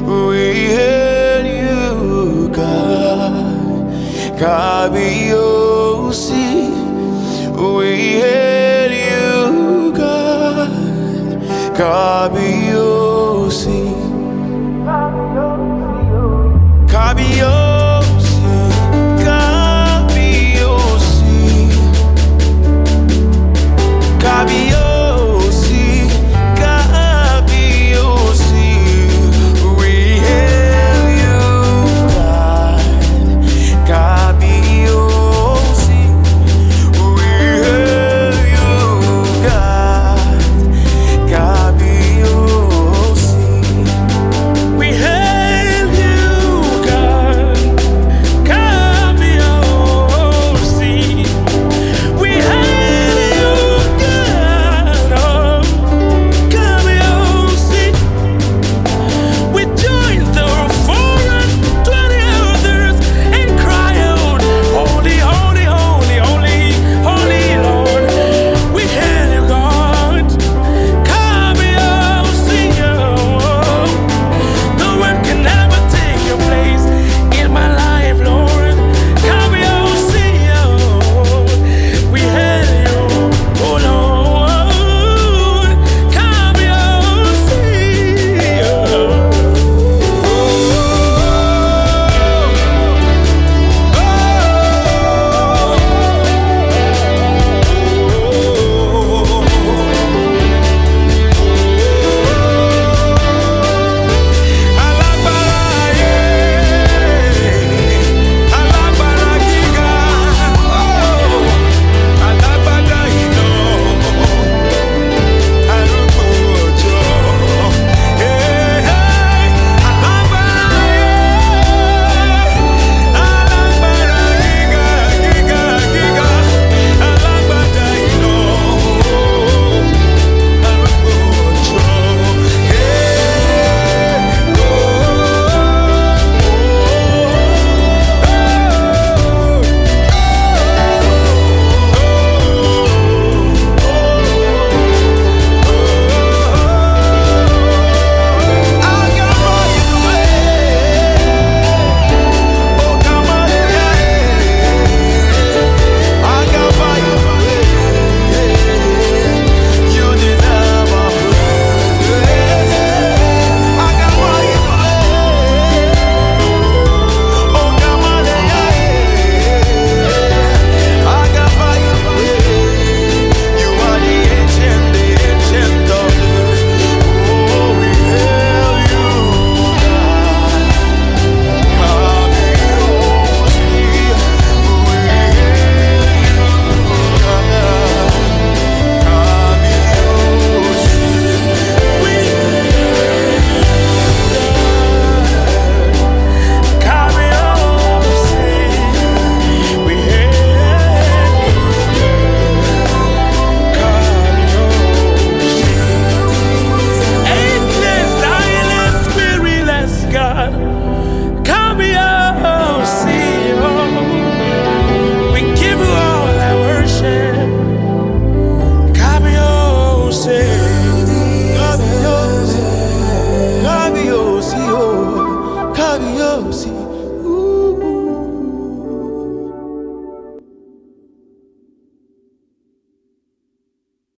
We hail you, God. Kabiyesi. We hail you, God. Kabiyesi. Kabiyesi. Kabiyesi. Kabiyesi. Kabiyesi. We hail you, God. Kabiyesi. We hail you, God. Kabiyesi. We hail you, God. Kabiyesi. We hail you, God. Oh, Kabiyesi. We join the 420 elders and cry out, holy, holy, holy, holy, holy Lord. We hail you, God. Kabiyesi. No one can ever take your place in my life, Lord. Kabiyesi. We hail you, oh Lord. Kabiyesi. Kabiyesi.